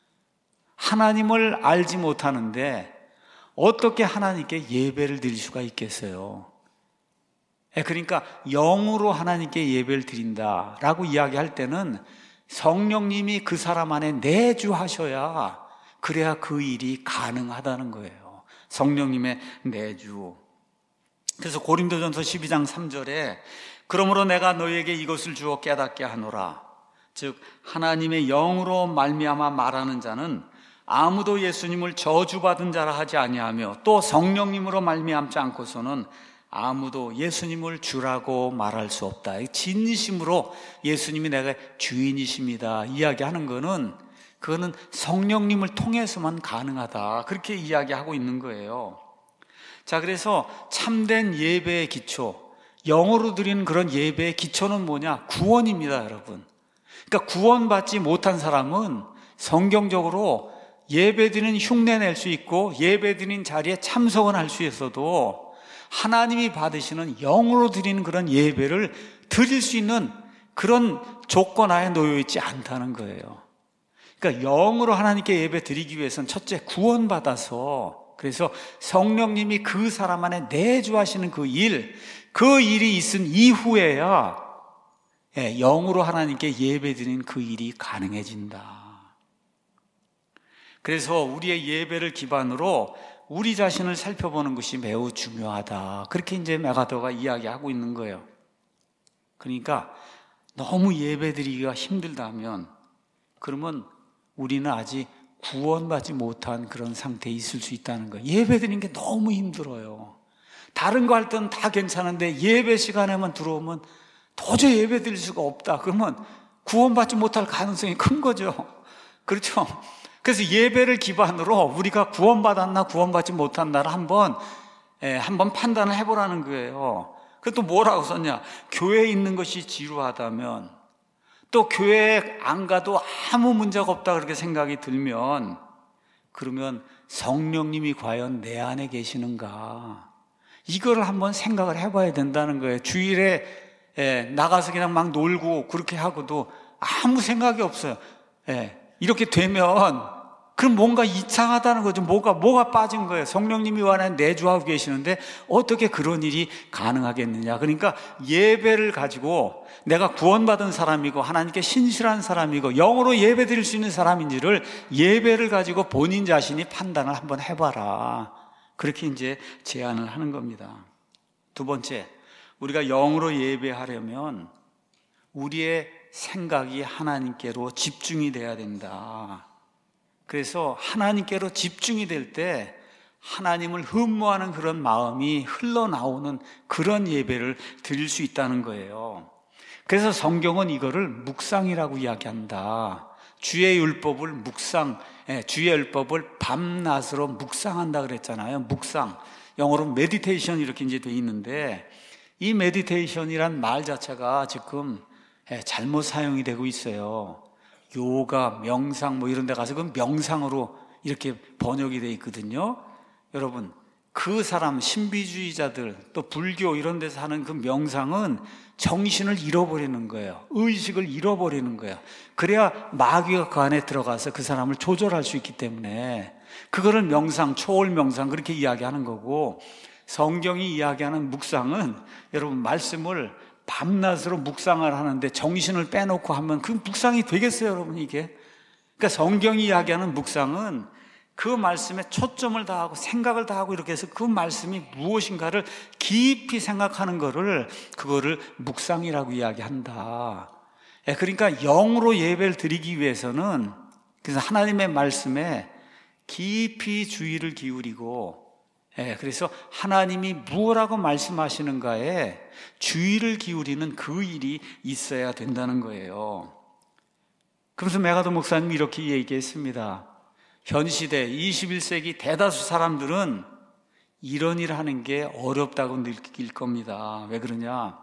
하나님을 알지 못하는데 어떻게 하나님께 예배를 드릴 수가 있겠어요? 그러니까 영으로 하나님께 예배를 드린다라고 이야기할 때는 성령님이 그 사람 안에 내주하셔야, 그래야 그 일이 가능하다는 거예요. 성령님의 내주. 그래서 고린도전서 십이 장 삼 절에 그러므로 내가 너희에게 이것을 주어 깨닫게 하노라. 즉 하나님의 영으로 말미암아 말하는 자는 아무도 예수님을 저주받은 자라 하지 아니하며 또 성령님으로 말미암지 않고서는 아무도 예수님을 주라고 말할 수 없다. 진심으로 예수님이 내가 주인이십니다 이야기하는 거는, 그거는 성령님을 통해서만 가능하다, 그렇게 이야기하고 있는 거예요. 자, 그래서 참된 예배의 기초, 영으로 드리는 그런 예배의 기초는 뭐냐? 구원입니다, 여러분. 그러니까 구원받지 못한 사람은 성경적으로 예배드리는 흉내 낼 수 있고 예배드리는 자리에 참석은 할 수 있어도 하나님이 받으시는 영으로 드리는 그런 예배를 드릴 수 있는 그런 조건 하에 놓여 있지 않다는 거예요. 그러니까 영으로 하나님께 예배 드리기 위해서는 첫째 구원받아서, 그래서 성령님이 그 사람 안에 내주하시는 그 일, 그 일이 있은 이후에야 영으로 하나님께 예배 드리는 그 일이 가능해진다. 그래서 우리의 예배를 기반으로 우리 자신을 살펴보는 것이 매우 중요하다. 그렇게 이제 메가더가 이야기하고 있는 거예요. 그러니까 너무 예배 드리기가 힘들다면 그러면 우리는 아직 구원받지 못한 그런 상태에 있을 수 있다는 거예요. 예배 드리는 게 너무 힘들어요. 다른 거 할 때는 다 괜찮은데 예배 시간에만 들어오면 도저히 예배 드릴 수가 없다. 그러면 구원받지 못할 가능성이 큰 거죠. 그렇죠? 그래서 예배를 기반으로 우리가 구원받았나 구원받지 못한나를 한번 예, 한번 판단을 해보라는 거예요. 그또 뭐라고 썼냐? 교회에 있는 것이 지루하다면, 또 교회에 안 가도 아무 문제가 없다 그렇게 생각이 들면, 그러면 성령님이 과연 내 안에 계시는가? 이걸 한번 생각을 해봐야 된다는 거예요. 주일에 예, 나가서 그냥 막 놀고 그렇게 하고도 아무 생각이 없어요. 예, 이렇게 되면 그럼 뭔가 이상하다는 거죠. 뭐가, 뭐가 빠진 거예요. 성령님이 안에 내주하고 계시는데 어떻게 그런 일이 가능하겠느냐. 그러니까 예배를 가지고 내가 구원받은 사람이고 하나님께 신실한 사람이고 영으로 예배 드릴 수 있는 사람인지를 예배를 가지고 본인 자신이 판단을 한번 해봐라. 그렇게 이제 제안을 하는 겁니다. 두 번째, 우리가 영으로 예배하려면 우리의 생각이 하나님께로 집중이 돼야 된다. 그래서 하나님께로 집중이 될 때 하나님을 흠모하는 그런 마음이 흘러나오는 그런 예배를 드릴 수 있다는 거예요. 그래서 성경은 이거를 묵상이라고 이야기한다. 주의 율법을 묵상, 주의 율법을 밤낮으로 묵상한다 그랬잖아요. 묵상, 영어로 메디테이션 이렇게 이제 돼 있는데, 이 메디테이션이란 말 자체가 지금 잘못 사용이 되고 있어요. 요가, 명상 뭐 이런 데 가서 그 명상으로 이렇게 번역이 돼 있거든요. 여러분, 그 사람, 신비주의자들 또 불교 이런 데서 하는 그 명상은 정신을 잃어버리는 거예요. 의식을 잃어버리는 거예요. 그래야 마귀가 그 안에 들어가서 그 사람을 조절할 수 있기 때문에 그거를 명상, 초월 명상 그렇게 이야기하는 거고, 성경이 이야기하는 묵상은 여러분 말씀을 밤낮으로 묵상을 하는데 정신을 빼놓고 하면 그 묵상이 되겠어요, 여러분? 이게? 그러니까 성경이 이야기하는 묵상은 그 말씀에 초점을 다하고 생각을 다하고 이렇게 해서 그 말씀이 무엇인가를 깊이 생각하는 거를, 그거를 묵상이라고 이야기한다. 그러니까 영으로 예배를 드리기 위해서는 그래서 하나님의 말씀에 깊이 주의를 기울이고, 예, 그래서 하나님이 무엇라고 말씀하시는가에 주의를 기울이는 그 일이 있어야 된다는 거예요. 그래서 메가더 목사님이 이렇게 얘기했습니다. 현 시대 이십일 세기 대다수 사람들은 이런 일을 하는 게 어렵다고 느낄 겁니다. 왜 그러냐?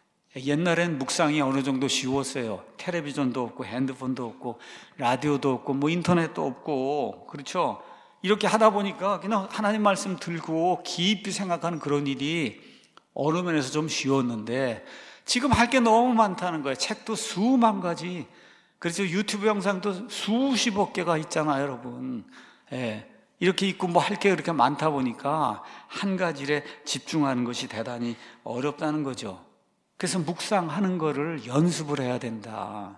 옛날엔 묵상이 어느 정도 쉬웠어요. 텔레비전도 없고 핸드폰도 없고 라디오도 없고 뭐 인터넷도 없고, 그렇죠? 이렇게 하다 보니까 그냥 하나님 말씀 들고 깊이 생각하는 그런 일이 어느 면에서 좀 쉬웠는데, 지금 할 게 너무 많다는 거예요. 책도 수만 가지, 그래서 유튜브 영상도 수십억 개가 있잖아요, 여러분. 예, 이렇게 있고 뭐 할 게 그렇게 많다 보니까 한 가지 일에 집중하는 것이 대단히 어렵다는 거죠. 그래서 묵상하는 거를 연습을 해야 된다.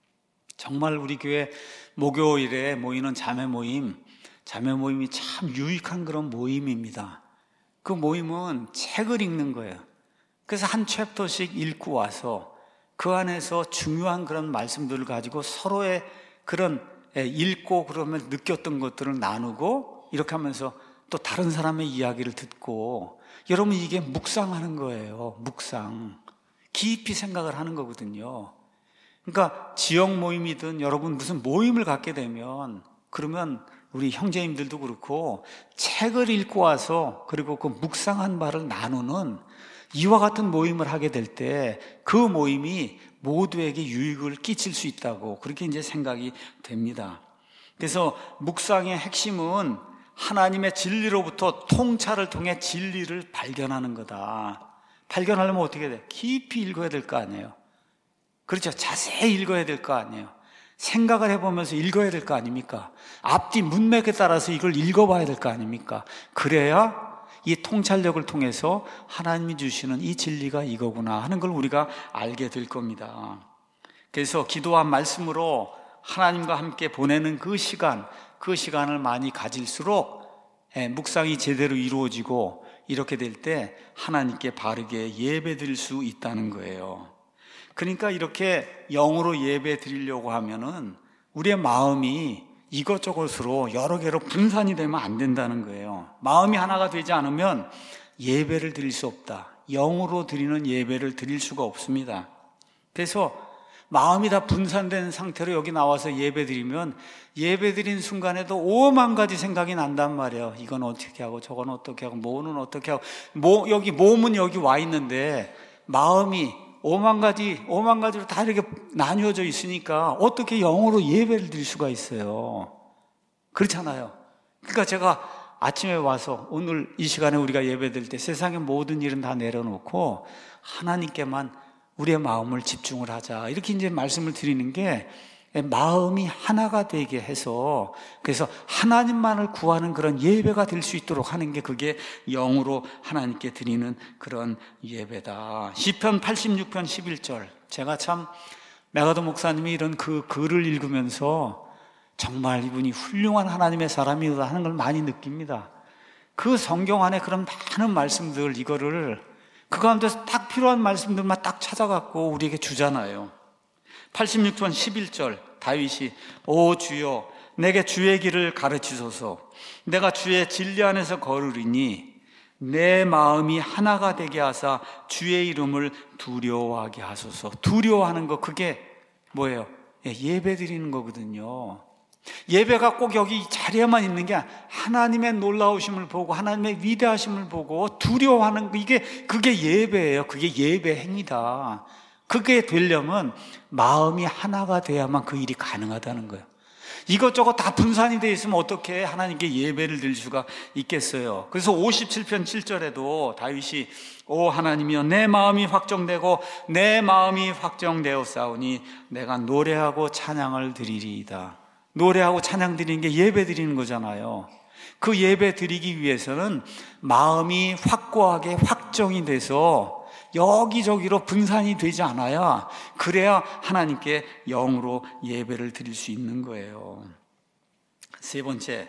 정말 우리 교회 목요일에 모이는 자매 모임, 자매 모임이 참 유익한 그런 모임입니다. 그 모임은 책을 읽는 거예요. 그래서 한 챕터씩 읽고 와서 그 안에서 중요한 그런 말씀들을 가지고 서로의 그런 읽고 그러면 느꼈던 것들을 나누고 이렇게 하면서 또 다른 사람의 이야기를 듣고, 여러분 이게 묵상하는 거예요. 묵상. 깊이 생각을 하는 거거든요. 그러니까 지역 모임이든 여러분 무슨 모임을 갖게 되면, 그러면 우리 형제님들도 그렇고 책을 읽고 와서 그리고 그 묵상한 바를 나누는 이와 같은 모임을 하게 될 때 그 모임이 모두에게 유익을 끼칠 수 있다고 그렇게 이제 생각이 됩니다. 그래서 묵상의 핵심은 하나님의 진리로부터 통찰을 통해 진리를 발견하는 거다. 발견하려면 어떻게 돼? 깊이 읽어야 될 거 아니에요. 그렇죠. 자세히 읽어야 될 거 아니에요. 생각을 해보면서 읽어야 될 거 아닙니까? 앞뒤 문맥에 따라서 이걸 읽어봐야 될 거 아닙니까? 그래야 이 통찰력을 통해서 하나님이 주시는 이 진리가 이거구나 하는 걸 우리가 알게 될 겁니다. 그래서 기도와 말씀으로 하나님과 함께 보내는 그 시간, 그 시간을 많이 가질수록 묵상이 제대로 이루어지고 이렇게 될 때 하나님께 바르게 예배 드릴 수 있다는 거예요. 그러니까 이렇게 영으로 예배 드리려고 하면은 우리의 마음이 이것저것으로 여러 개로 분산이 되면 안 된다는 거예요. 마음이 하나가 되지 않으면 예배를 드릴 수 없다. 영으로 드리는 예배를 드릴 수가 없습니다. 그래서 마음이 다 분산된 상태로 여기 나와서 예배 드리면 예배 드린 순간에도 오만 가지 생각이 난단 말이에요. 이건 어떻게 하고 저건 어떻게 하고 뭐는 어떻게 하고 뭐 여기 몸은 여기 와 있는데 마음이 오만 가지 오만 가지로 다 이렇게 나뉘어져 있으니까 어떻게 영으로 예배를 드릴 수가 있어요? 그렇잖아요. 그러니까 제가 아침에 와서 오늘 이 시간에 우리가 예배 드릴 때 세상의 모든 일은 다 내려놓고 하나님께만 우리의 마음을 집중을 하자. 이렇게 이제 말씀을 드리는 게 마음이 하나가 되게 해서 그래서 하나님만을 구하는 그런 예배가 될 수 있도록 하는 게 그게 영으로 하나님께 드리는 그런 예배다. 시편 팔십육 편 십일 절. 제가 참 메가더 목사님이 이런 그 글을 읽으면서 정말 이분이 훌륭한 하나님의 사람이다 하는 걸 많이 느낍니다. 그 성경 안에 그런 많은 말씀들 이거를 그 가운데서 딱 필요한 말씀들만 딱 찾아갖고 우리에게 주잖아요. 팔십육 편 십일 절 다윗이 오 주여 내게 주의 길을 가르치소서 내가 주의 진리 안에서 걸으리니 내 마음이 하나가 되게 하사 주의 이름을 두려워하게 하소서. 두려워하는 거 그게 뭐예요? 예배 드리는 거거든요. 예배가 꼭 여기 자리에만 있는 게 하나님의 놀라우심을 보고 하나님의 위대하심을 보고 두려워하는 거 이게 그게 예배예요. 그게 예배 행위다. 그게 되려면 마음이 하나가 돼야만 그 일이 가능하다는 거예요. 이것저것 다 분산이 되어 있으면 어떻게 하나님께 예배를 드릴 수가 있겠어요? 그래서 오십칠 편 칠 절에도 다윗이 오 하나님이여 내 마음이 확정되고 내 마음이 확정되었사오니 내가 노래하고 찬양을 드리리이다. 노래하고 찬양 드리는 게 예배 드리는 거잖아요. 그 예배 드리기 위해서는 마음이 확고하게 확정이 돼서 여기저기로 분산이 되지 않아야 그래야 하나님께 영으로 예배를 드릴 수 있는 거예요. 세 번째,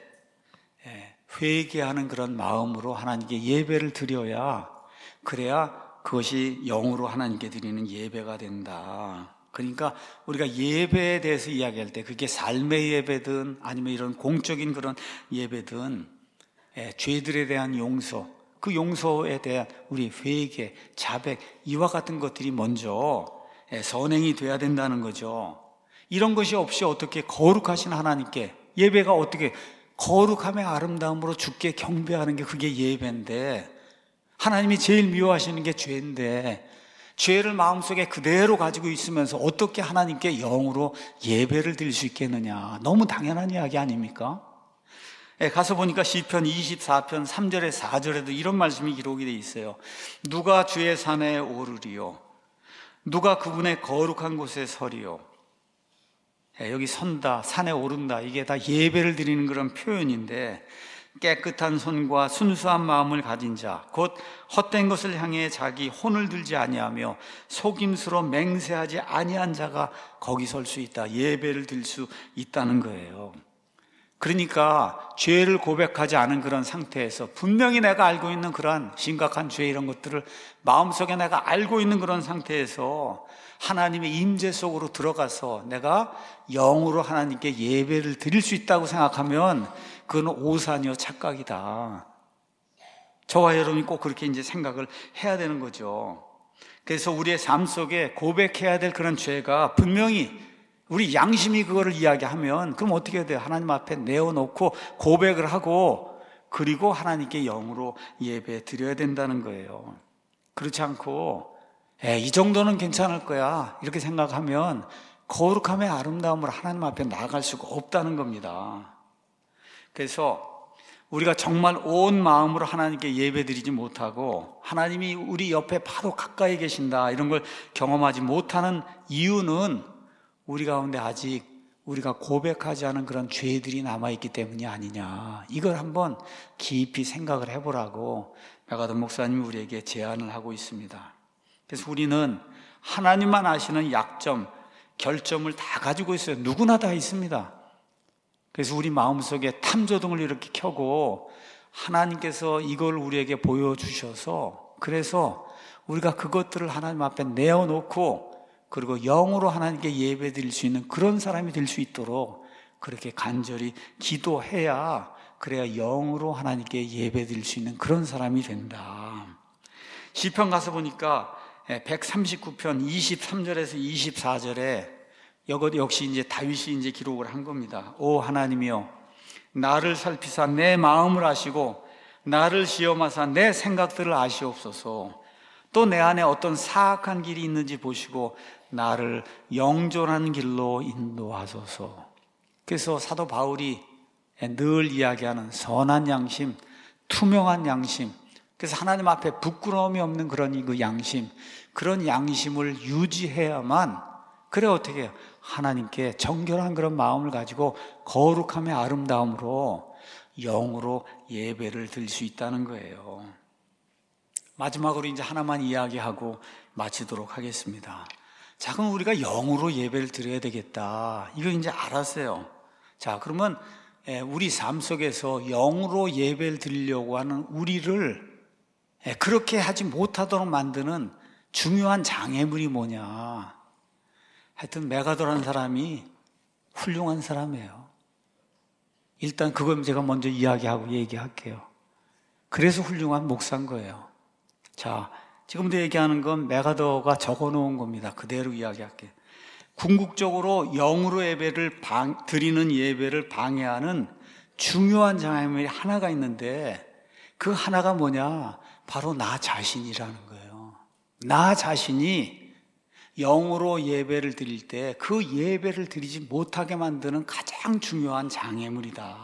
회개하는 그런 마음으로 하나님께 예배를 드려야 그래야 그것이 영으로 하나님께 드리는 예배가 된다. 그러니까 우리가 예배에 대해서 이야기할 때 그게 삶의 예배든 아니면 이런 공적인 그런 예배든 죄들에 대한 용서, 그 용서에 대한 우리 회개, 자백 이와 같은 것들이 먼저 선행이 돼야 된다는 거죠. 이런 것이 없이 어떻게 거룩하신 하나님께 예배가 어떻게 거룩함의 아름다움으로 주께 경배하는 게 그게 예배인데 하나님이 제일 미워하시는 게 죄인데 죄를 마음속에 그대로 가지고 있으면서 어떻게 하나님께 영으로 예배를 드릴 수 있겠느냐. 너무 당연한 이야기 아닙니까? 예, 가서 보니까 시편 이십사 편 삼 절에 사 절에도 이런 말씀이 기록이 되어 있어요. 누가 주의 산에 오르리요 누가 그분의 거룩한 곳에 서리요. 예, 여기 선다, 산에 오른다 이게 다 예배를 드리는 그런 표현인데 깨끗한 손과 순수한 마음을 가진 자, 곧 헛된 것을 향해 자기 혼을 들지 아니하며 속임수로 맹세하지 아니한 자가 거기 설 수 있다. 예배를 드릴 수 있다는 거예요. 그러니까 죄를 고백하지 않은 그런 상태에서 분명히 내가 알고 있는 그런 심각한 죄 이런 것들을 마음속에 내가 알고 있는 그런 상태에서 하나님의 임재 속으로 들어가서 내가 영으로 하나님께 예배를 드릴 수 있다고 생각하면 그건 오산이요 착각이다. 저와 여러분이 꼭 그렇게 이제 생각을 해야 되는 거죠. 그래서 우리의 삶 속에 고백해야 될 그런 죄가 분명히 우리 양심이 그거를 이야기하면 그럼 어떻게 해야 돼요? 하나님 앞에 내어놓고 고백을 하고 그리고 하나님께 영으로 예배 드려야 된다는 거예요. 그렇지 않고 에이, 이 정도는 괜찮을 거야 이렇게 생각하면 거룩함의 아름다움으로 하나님 앞에 나아갈 수가 없다는 겁니다. 그래서 우리가 정말 온 마음으로 하나님께 예배드리지 못하고 하나님이 우리 옆에 바로 가까이 계신다 이런 걸 경험하지 못하는 이유는 우리 가운데 아직 우리가 고백하지 않은 그런 죄들이 남아있기 때문이 아니냐, 이걸 한번 깊이 생각을 해보라고 메가더 목사님이 우리에게 제안을 하고 있습니다. 그래서 우리는 하나님만 아시는 약점, 결점을 다 가지고 있어요. 누구나 다 있습니다. 그래서 우리 마음속에 탐조등을 이렇게 켜고 하나님께서 이걸 우리에게 보여주셔서, 그래서 우리가 그것들을 하나님 앞에 내어놓고 그리고 영으로 하나님께 예배 드릴 수 있는 그런 사람이 될 수 있도록 그렇게 간절히 기도해야, 그래야 영으로 하나님께 예배 드릴 수 있는 그런 사람이 된다. 시편 가서 보니까 백삼십구 편 이십삼 절에서 이십사 절에 이것 역시 이제 다윗이 이제 기록을 한 겁니다. 오 하나님이여, 나를 살피사 내 마음을 아시고 나를 시험하사 내 생각들을 아시옵소서. 또 내 안에 어떤 사악한 길이 있는지 보시고 나를 영존한 길로 인도하소서. 그래서 사도 바울이 늘 이야기하는 선한 양심, 투명한 양심, 그래서 하나님 앞에 부끄러움이 없는 그런 그 양심, 그런 양심을 유지해야만, 그래 어떻게 해요? 하나님께 정결한 그런 마음을 가지고 거룩함의 아름다움으로 영으로 예배를 드릴 수 있다는 거예요. 마지막으로 이제 하나만 이야기하고 마치도록 하겠습니다. 자, 그럼 우리가 영으로 예배를 드려야 되겠다, 이거 이제 알았어요. 자, 그러면 우리 삶 속에서 영으로 예배를 드리려고 하는 우리를 그렇게 하지 못하도록 만드는 중요한 장애물이 뭐냐? 하여튼 메가더라는 사람이 훌륭한 사람이에요. 일단 그건 제가 먼저 이야기하고 얘기할게요. 그래서 훌륭한 목사인 거예요. 자, 지금도 얘기하는 건 메가더가 적어놓은 겁니다. 그대로 이야기할게요. 궁극적으로 영으로 예배를 방, 드리는 예배를 방해하는 중요한 장애물이 하나가 있는데, 그 하나가 뭐냐? 바로 나 자신이라는 거예요. 나 자신이 영으로 예배를 드릴 때 그 예배를 드리지 못하게 만드는 가장 중요한 장애물이다.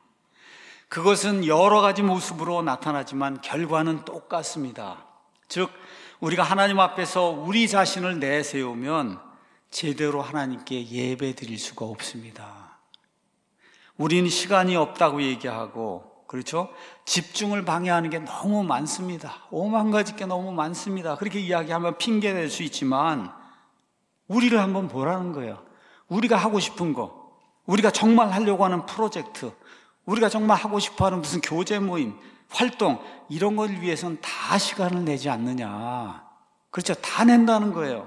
그것은 여러 가지 모습으로 나타나지만 결과는 똑같습니다. 즉, 우리가 하나님 앞에서 우리 자신을 내세우면 제대로 하나님께 예배 드릴 수가 없습니다. 우리는 시간이 없다고 얘기하고, 그렇죠? 집중을 방해하는 게 너무 많습니다. 오만 가지 게 너무 많습니다. 그렇게 이야기하면 핑계 될 수 있지만 우리를 한번 보라는 거예요. 우리가 하고 싶은 거, 우리가 정말 하려고 하는 프로젝트, 우리가 정말 하고 싶어하는 무슨 교제 모임, 활동, 이런 걸 위해서는 다 시간을 내지 않느냐. 그렇죠? 다 낸다는 거예요.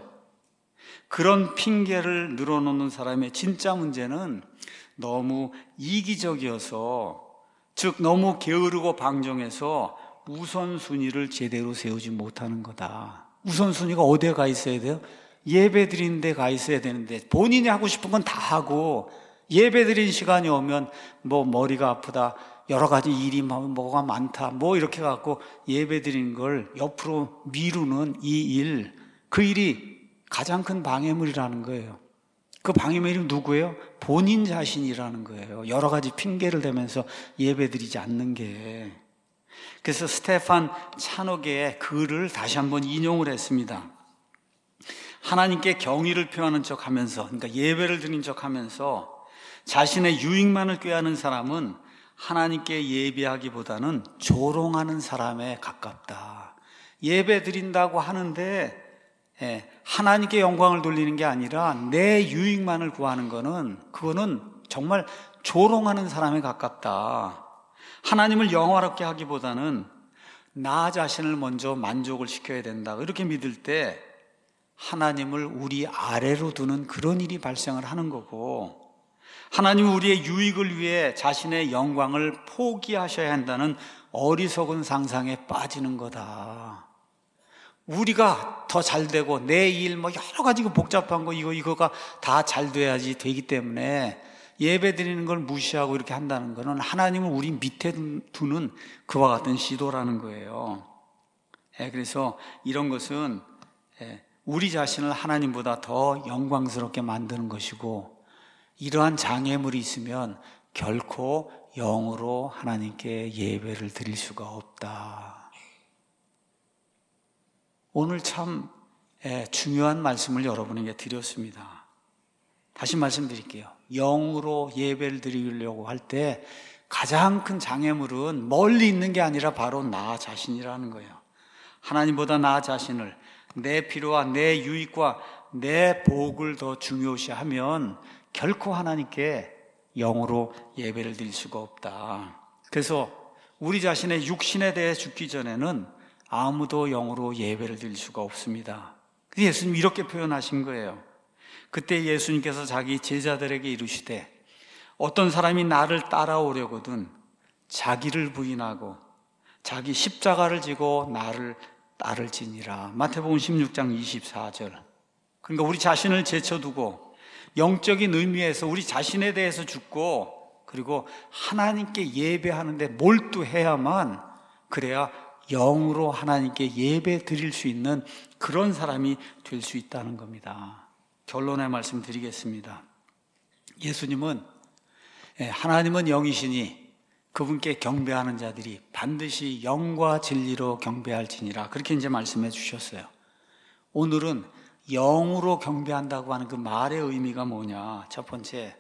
그런 핑계를 늘어놓는 사람의 진짜 문제는 너무 이기적이어서, 즉 너무 게으르고 방종해서 우선순위를 제대로 세우지 못하는 거다. 우선순위가 어디에 가 있어야 돼요? 예배 드리는 데 가 있어야 되는데, 본인이 하고 싶은 건 다 하고 예배 드리는 시간이 오면 뭐 머리가 아프다, 여러 가지 일이 뭐가 많다, 뭐 이렇게 갖고 예배 드리는 걸 옆으로 미루는 이 일, 그 일이 가장 큰 방해물이라는 거예요. 그 방해물이 누구예요? 본인 자신이라는 거예요. 여러 가지 핑계를 대면서 예배드리지 않는 게. 그래서 스테판 차녹의 글을 다시 한번 인용을 했습니다. 하나님께 경의를 표하는 척 하면서, 그러니까 예배를 드린 척 하면서 자신의 유익만을 꾀하는 사람은 하나님께 예배하기보다는 조롱하는 사람에 가깝다. 예배 드린다고 하는데 예, 하나님께 영광을 돌리는 게 아니라 내 유익만을 구하는 거는, 그거는 정말 조롱하는 사람에 가깝다. 하나님을 영화롭게 하기보다는 나 자신을 먼저 만족을 시켜야 된다. 이렇게 믿을 때 하나님을 우리 아래로 두는 그런 일이 발생을 하는 거고, 하나님은 우리의 유익을 위해 자신의 영광을 포기하셔야 한다는 어리석은 상상에 빠지는 거다. 우리가 더 잘되고 내 일 뭐 여러 가지 복잡한 거 이거 이거가 다 잘 돼야지 되기 때문에 예배 드리는 걸 무시하고 이렇게 한다는 거는 하나님을 우리 밑에 두는 그와 같은 시도라는 거예요. 예, 그래서 이런 것은 예, 우리 자신을 하나님보다 더 영광스럽게 만드는 것이고, 이러한 장애물이 있으면 결코 영으로 하나님께 예배를 드릴 수가 없다. 오늘 참 중요한 말씀을 여러분에게 드렸습니다. 다시 말씀드릴게요. 영으로 예배를 드리려고 할 때 가장 큰 장애물은 멀리 있는 게 아니라 바로 나 자신이라는 거예요. 하나님보다 나 자신을, 내 필요와 내 유익과 내 복을 더 중요시하면 결코 하나님께 영으로 예배를 드릴 수가 없다. 그래서 우리 자신의 육신에 대해 죽기 전에는 아무도 영으로 예배를 드릴 수가 없습니다. 예수님 이렇게 표현하신 거예요. 그때 예수님께서 자기 제자들에게 이르시되 어떤 사람이 나를 따라오려거든 자기를 부인하고 자기 십자가를 지고 나를 따를지니라. 마태복음 십육 장 이십사 절. 그러니까 우리 자신을 제쳐두고 영적인 의미에서 우리 자신에 대해서 죽고, 그리고 하나님께 예배하는데 몰두해야만, 그래야 영으로 하나님께 예배 드릴 수 있는 그런 사람이 될 수 있다는 겁니다. 결론의 말씀 드리겠습니다. 예수님은, 하나님은 영이시니 그분께 경배하는 자들이 반드시 영과 진리로 경배할지니라, 그렇게 이제 말씀해 주셨어요. 오늘은 영으로 경배한다고 하는 그 말의 의미가 뭐냐? 첫 번째,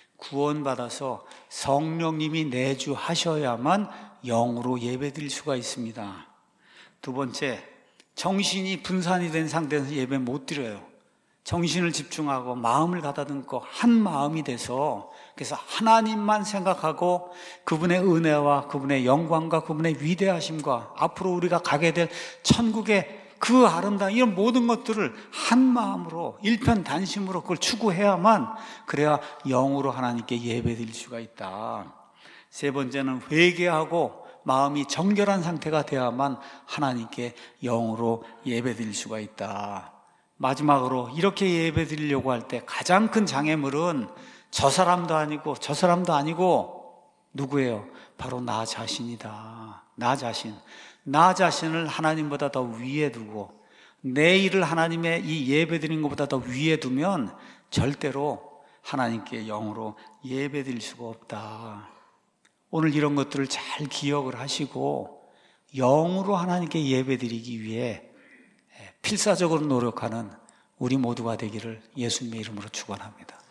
구원받아서 성령님이 내주하셔야만 영으로 예배드릴 수가 있습니다. 두 번째, 정신이 분산이 된 상태에서 예배 못 드려요. 정신을 집중하고 마음을 가다듬고 한 마음이 돼서, 그래서 하나님만 생각하고 그분의 은혜와 그분의 영광과 그분의 위대하심과 앞으로 우리가 가게 될 천국의 그 아름다운 이런 모든 것들을 한 마음으로 일편단심으로 그걸 추구해야만, 그래야 영으로 하나님께 예배드릴 수가 있다. 세 번째는 회개하고 마음이 정결한 상태가 되어야만 하나님께 영으로 예배드릴 수가 있다. 마지막으로 이렇게 예배드리려고 할 때 가장 큰 장애물은 저 사람도 아니고 저 사람도 아니고 누구예요? 바로 나 자신이다. 나 자신. 나 자신을 하나님보다 더 위에 두고 내 일을 하나님의 이 예배드린 것보다 더 위에 두면 절대로 하나님께 영으로 예배드릴 수가 없다. 오늘 이런 것들을 잘 기억을 하시고 영으로 하나님께 예배드리기 위해 필사적으로 노력하는 우리 모두가 되기를 예수님의 이름으로 축원합니다.